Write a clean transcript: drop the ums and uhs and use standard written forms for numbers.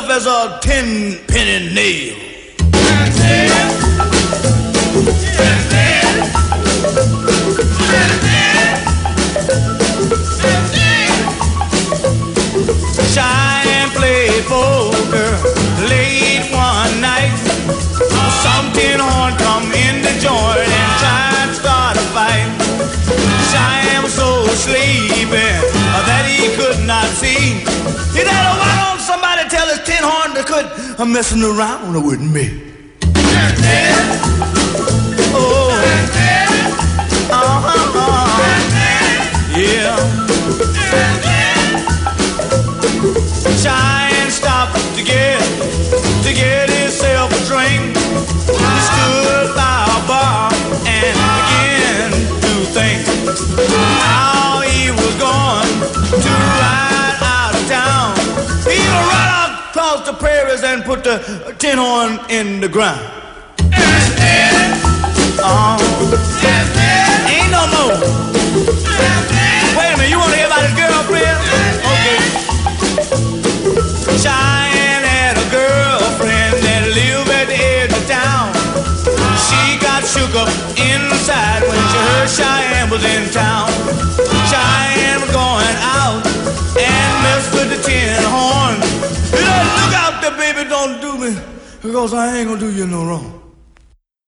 tough as a 10-penny nail. Cheyenne played poker late one night. Some tin horn come in the joint and tried to start a fight. Cheyenne was so sleepy that he could not see. He said, why don't somebody tell his tin horn to quit messing around with me? Oh, yeah. Cheyenne stopped to get himself a drink. He stood by a bar and began to think how he was going to ride out of town. He would run across the prairies and put the tin horn in the ground. Ain't no more. Wait a minute, you want to hear about his girlfriend? Okay. Cheyenne had a girlfriend that lived at the edge of town. She got shook up inside when she heard Cheyenne was in town. Cheyenne was going out and messed with the tin horn. He said, look out there, baby, don't do me, because I ain't gonna do you no wrong.